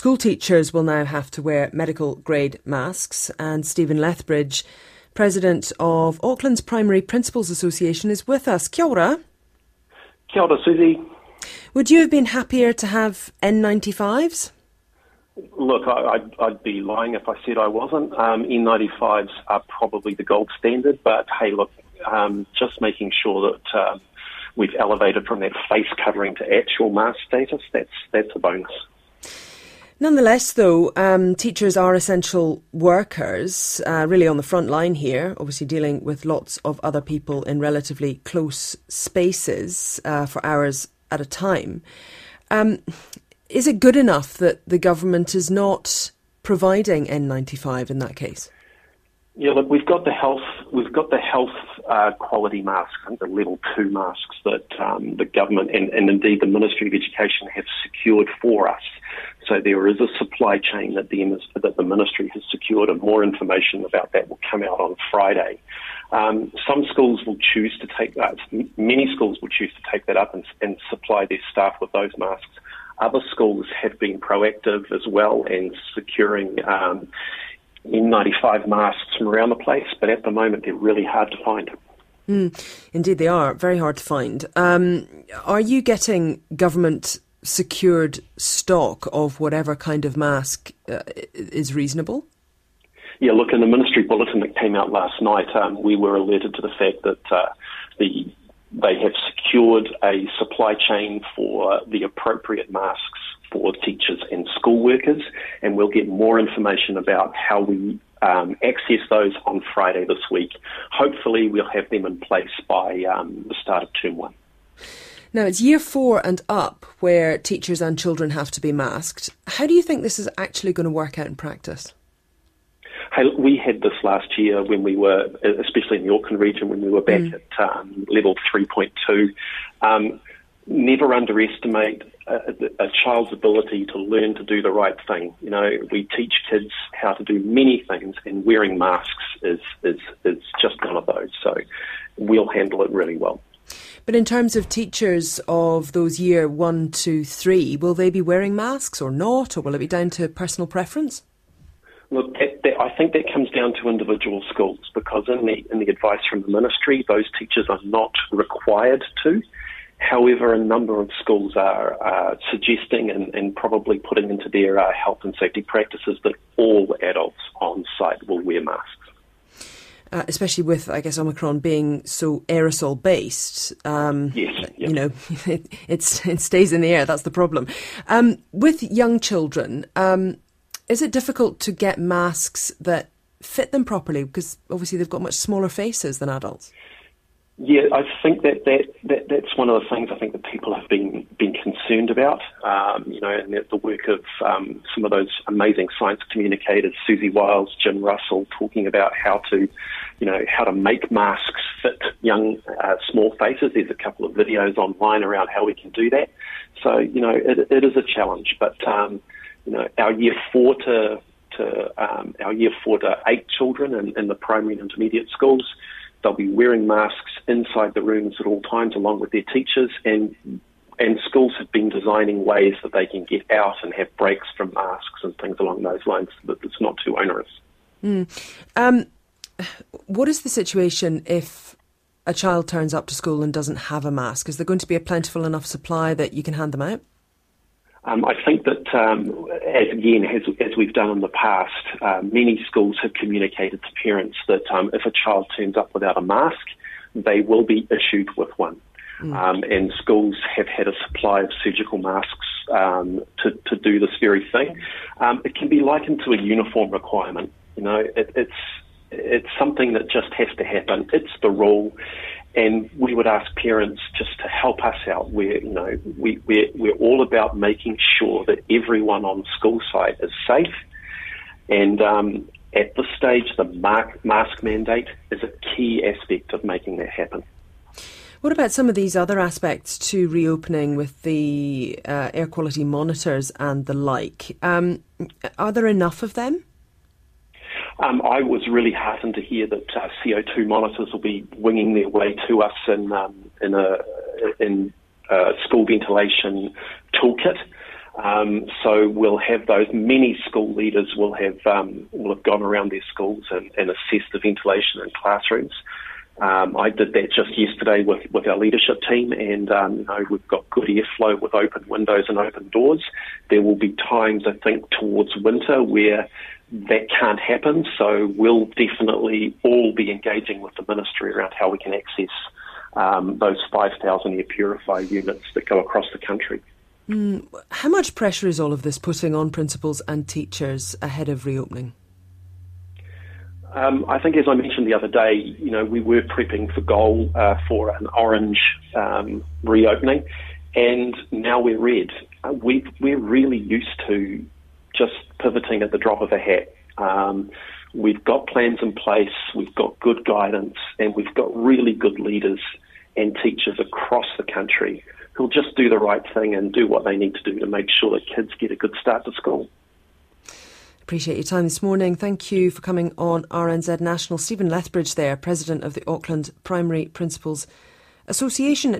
school teachers will now have to wear medical-grade masks, and Stephen Lethbridge, President of Auckland's Primary Principals Association, is with us. Kia ora. Kia ora, Susie. Would you have been happier to have N95s? Look, I'd be lying if I said I wasn't. N95s are probably the gold standard, but hey, look, just making sure that we've elevated from that face covering to actual mask status, that's a bonus. Nonetheless, though, teachers are essential workers, really on the front line here, obviously dealing with lots of other people in relatively close spaces for hours at a time. Is it good enough that the government is not providing N95 in that case? Yeah, look, we've got the health quality masks, I think the level 2 masks that the government and indeed the Ministry of Education have secured for us. So there is a supply chain that the Ministry has secured, and more information about that will come out on Friday. Some schools will choose to take that. Many schools will choose to take that up and supply their staff with those masks. Other schools have been proactive as well in securing N95 masks from around the place, but at the moment they're really hard to find. Indeed they are, very hard to find. Are you getting government secured stock of whatever kind of mask is reasonable? Yeah, look, in the Ministry bulletin that came out last night, we were alerted to the fact that they have secured a supply chain for the appropriate masks for teachers and school workers, and we'll get more information about how we access those on Friday this week. Hopefully we'll have them in place by the start of Term 1. Now, it's Year 4 and up where teachers and children have to be masked. How do you think this is actually going to work out in practice? Hey, we had this last year when we were, especially in the Auckland region, when we were back at level 3.2. Never underestimate a child's ability to learn to do the right thing. You know, we teach kids how to do many things, and wearing masks is just one of those. So we'll handle it really well. But in terms of teachers of those year 1 to 3, will they be wearing masks or not, or will it be down to personal preference? Look, I think that comes down to individual schools, because in the advice from the Ministry, those teachers are not required to. However, a number of schools are suggesting and probably putting into their health and safety practices that all adults on site will wear masks. Especially with, I guess, Omicron being so aerosol-based. Yes. You know, it stays in the air, that's the problem. With young children, is it difficult to get masks that fit them properly? Because obviously they've got much smaller faces than adults. Yeah, I think that's one of the things I think that people have been concerned about. You know, and the work of some of those amazing science communicators, Susie Wiles, Jim Russell, talking about how to make masks fit young, small faces. There's a couple of videos online around how we can do that. So, you know, it is a challenge, but you know, our year 4 to 8 children in the primary and intermediate schools, they'll be wearing masks inside the rooms at all times along with their teachers, and schools have been designing ways that they can get out and have breaks from masks and things along those lines so that it's not too onerous. What is the situation if a child turns up to school and doesn't have a mask? Is there going to be a plentiful enough supply that you can hand them out? I think that, as we've done in the past, many schools have communicated to parents that if a child turns up without a mask, they will be issued with one. And schools have had a supply of surgical masks to do this very thing. It can be likened to a uniform requirement. You know, it's something that just has to happen. It's the rule. And we would ask parents just to help us out. We're all about making sure that everyone on school site is safe. And at this stage, the mask mandate is a key aspect of making that happen. What about some of these other aspects to reopening with the air quality monitors and the like? Are there enough of them? I was really heartened to hear that CO2 monitors will be winging their way to us in a school ventilation toolkit. So we'll have those. Many school leaders will have gone around their schools and assessed the ventilation in classrooms. I did that just yesterday with our leadership team, and we've got good airflow with open windows and open doors. There will be times, I think, towards winter where that can't happen, so we'll definitely all be engaging with the ministry around how we can access those 5,000 air purifier units that go across the country. How much pressure is all of this putting on principals and teachers ahead of reopening? I think, as I mentioned the other day, we were prepping for goal for an orange reopening, and now we're red. We're really used to just pivoting at the drop of a hat. We've got plans in place, we've got good guidance, and we've got really good leaders and teachers across the country who'll just do the right thing and do what they need to do to make sure that kids get a good start to school. Appreciate your time this morning. Thank you for coming on RNZ National. Stephen Lethbridge there, President of the Auckland Primary Principals Association.